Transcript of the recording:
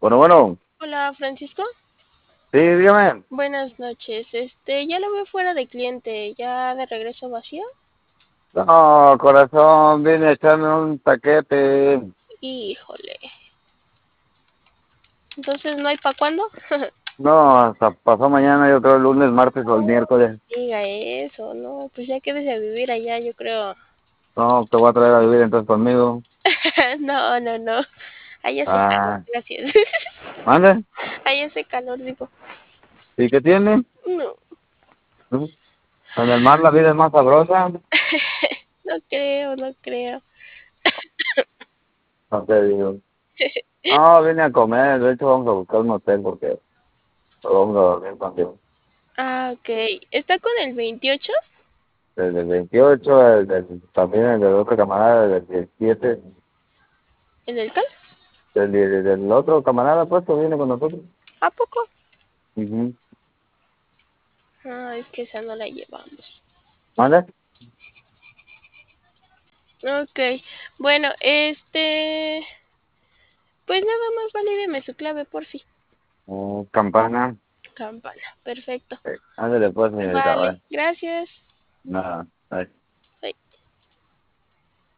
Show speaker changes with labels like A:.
A: Bueno, bueno,
B: Hola, Francisco.
A: sí, dígame.
B: Buenas noches. Ya lo veo fuera de cliente, ya de regreso vacío.
A: No, corazón, vine a echarme un taquete.
B: Híjole. Entonces, ¿no hay para cuándo?
A: No, hasta pasó mañana, yo creo el lunes, martes o el miércoles.
B: Diga eso, no, pues ya quédese a vivir allá, yo creo.
A: No, te voy a traer a vivir entonces conmigo.
B: No, no, no. Ahí hace calor,
A: Ah,
B: gracias.
A: ¿mande?
B: Ahí hace calor, digo.
A: ¿Y qué tiene?
B: No,
A: ¿Mm? En el mar la vida es más sabrosa.
B: no creo, no creo.
A: No te digo. No, vine a comer, de hecho vamos a buscar un hotel porque vamos a dormir contigo.
B: Ah, ok. ¿Está con el 28?
A: Desde el 28, también el del otro camarada, del 17,
B: ¿En el cal?
A: del otro camarada, pues, que viene con nosotros.
B: ¿A poco?
A: Ujú.
B: Ah, es que esa no la llevamos.
A: ¿Mande?
B: Ok. Bueno, pues nada más valídeme su clave, por fin.
A: Campana.
B: Campana. Perfecto.
A: Ándale pues, señorita,
B: Vale,
A: vale.
B: gracias.
A: Nada. Ay.